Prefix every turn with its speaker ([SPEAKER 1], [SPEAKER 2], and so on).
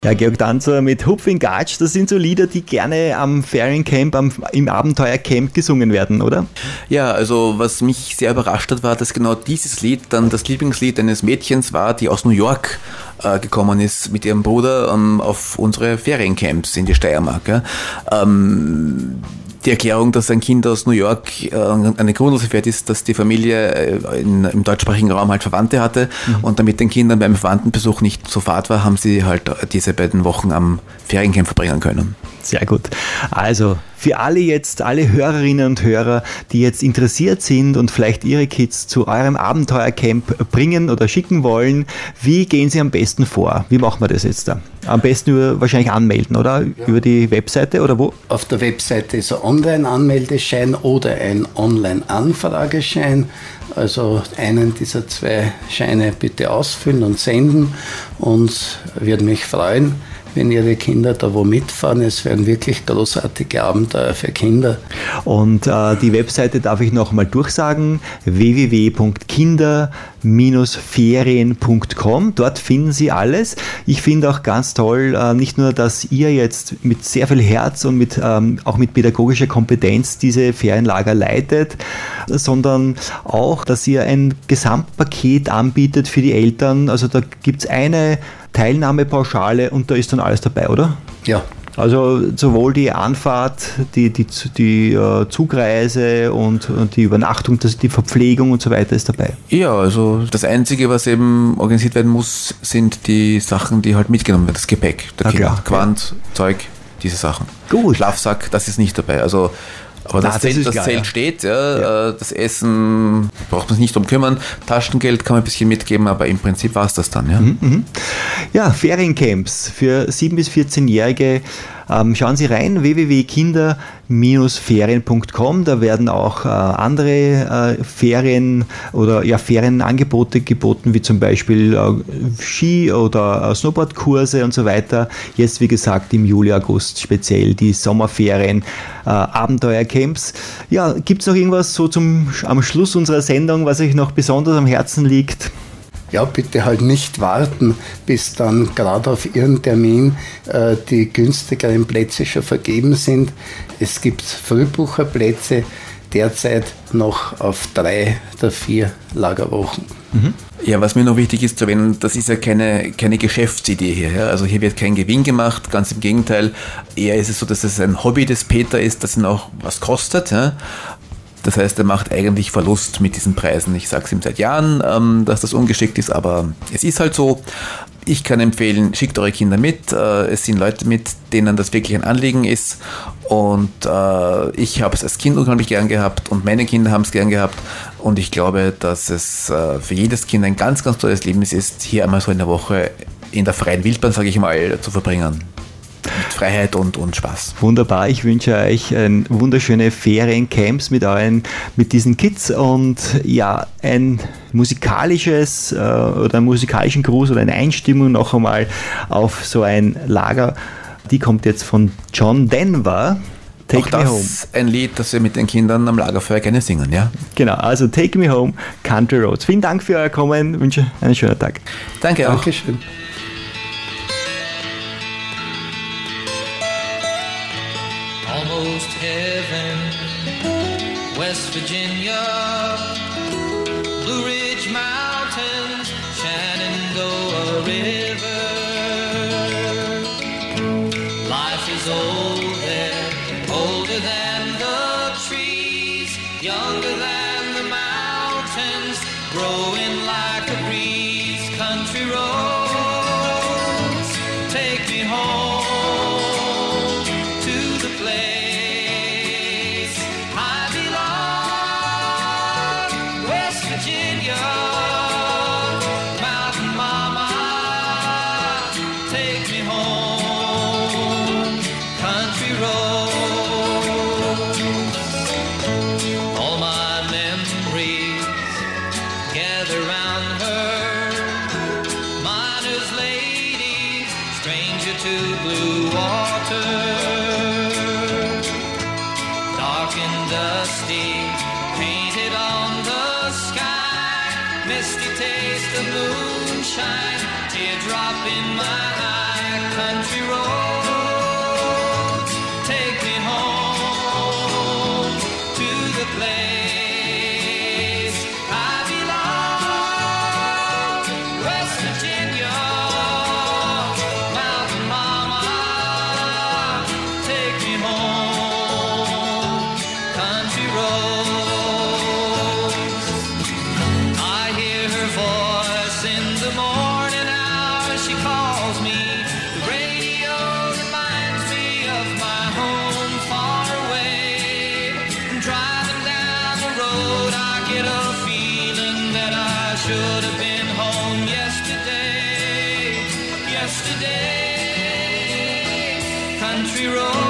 [SPEAKER 1] Ja, Georg Danzer mit Hupf in Gatsch, das sind so Lieder, die gerne am Feriencamp, im Abenteuercamp gesungen werden, oder?
[SPEAKER 2] Ja, also was mich sehr überrascht hat, war, dass genau dieses Lied dann das Lieblingslied eines Mädchens war, die aus New York gekommen ist mit ihrem Bruder auf unsere Feriencamps in die Steiermark. Ja. Die Erklärung, dass ein Kind aus New York eine Grundlose fährt, ist, dass die Familie im deutschsprachigen Raum halt Verwandte hatte und damit den Kindern beim Verwandtenbesuch nicht so fad war, haben sie halt diese beiden Wochen am Feriencamp verbringen können.
[SPEAKER 1] Sehr gut. Also für alle Hörerinnen und Hörer, die jetzt interessiert sind und vielleicht ihre Kids zu eurem Abenteuercamp bringen oder schicken wollen, wie gehen sie am besten vor? Wie machen wir das jetzt da? Am besten wahrscheinlich anmelden, oder? Ja. Über die Webseite oder wo?
[SPEAKER 3] Auf der Webseite ist ein Online-Anmeldeschein oder ein Online-Anfrageschein. Also einen dieser 2 Scheine bitte ausfüllen und senden. Und würde mich freuen, wenn Ihre Kinder da wo mitfahren. Es wären wirklich großartige Abenteuer für Kinder.
[SPEAKER 1] Und die Webseite darf ich noch mal durchsagen, www.kinder-ferien.com. Dort finden Sie alles. Ich finde auch ganz toll, nicht nur, dass ihr jetzt mit sehr viel Herz und auch mit pädagogischer Kompetenz diese Ferienlager leitet, sondern auch, dass ihr ein Gesamtpaket anbietet für die Eltern. Also da gibt es eine Teilnahmepauschale und da ist dann alles dabei, oder?
[SPEAKER 3] Ja.
[SPEAKER 1] Also sowohl die Anfahrt, die Zugreise und die Übernachtung, die Verpflegung und so weiter ist dabei.
[SPEAKER 2] Ja, also das Einzige, was eben organisiert werden muss, sind die Sachen, die halt mitgenommen werden, das Gepäck der Kinder. Quant, Zeug, diese Sachen.
[SPEAKER 1] Gut.
[SPEAKER 2] Schlafsack, das ist nicht dabei. Also aber das Zelt steht, ja. Das Essen braucht man sich nicht drum kümmern. Taschengeld kann man ein bisschen mitgeben, aber im Prinzip war es das dann. Ja,
[SPEAKER 1] Ja, Feriencamps für 7- bis 14-Jährige. Schauen Sie rein, www.kinder-ferien.com. Da werden auch andere Ferienangebote geboten, wie zum Beispiel Ski- oder Snowboardkurse und so weiter. Jetzt, wie gesagt, im Juli, August speziell die Sommerferien, Abenteuercamps. Ja, gibt es noch irgendwas so am Schluss unserer Sendung, was euch noch besonders am Herzen liegt?
[SPEAKER 3] Ja, bitte halt nicht warten, bis dann gerade auf Ihren Termin die günstigeren Plätze schon vergeben sind. Es gibt Frühbucherplätze derzeit noch auf 3 der 4 Lagerwochen.
[SPEAKER 2] Ja, was mir noch wichtig ist zu erwähnen, das ist ja keine Geschäftsidee hier. Ja? Also hier wird kein Gewinn gemacht, ganz im Gegenteil. Eher ist es so, dass es ein Hobby des Peter ist, das ihn auch was kostet. Ja? Das heißt, er macht eigentlich Verlust mit diesen Preisen. Ich sage es ihm seit Jahren, dass das ungeschickt ist, aber es ist halt so. Ich kann empfehlen, schickt eure Kinder mit. Es sind Leute mit, denen das wirklich ein Anliegen ist. Und ich habe es als Kind unheimlich gern gehabt und meine Kinder haben es gern gehabt. Und ich glaube, dass es für jedes Kind ein ganz, ganz tolles Erlebnis ist, hier einmal so in der Woche in der freien Wildbahn, sage ich mal, zu verbringen. Mit Freiheit und Spaß.
[SPEAKER 1] Wunderbar, ich wünsche euch wunderschöne Feriencamps mit diesen Kids und ja, einen musikalischen Gruß oder eine Einstimmung noch einmal auf so ein Lager. Die kommt jetzt von John Denver.
[SPEAKER 2] Take Me Home. Ein Lied, das wir mit den Kindern am Lagerfeuer gerne singen, ja?
[SPEAKER 1] Genau, also Take Me Home, Country Roads. Vielen Dank für euer Kommen, wünsche einen schönen Tag.
[SPEAKER 2] Danke auch.
[SPEAKER 3] Dankeschön.
[SPEAKER 4] Almost heaven, West Virginia, Blue Ridge Mountains, Shenandoah River. Life is old there, older than the trees, younger than the mountains, growing like a breeze. Country roads, take me home. Misty taste of moonshine, teardrop in my eye, country country road.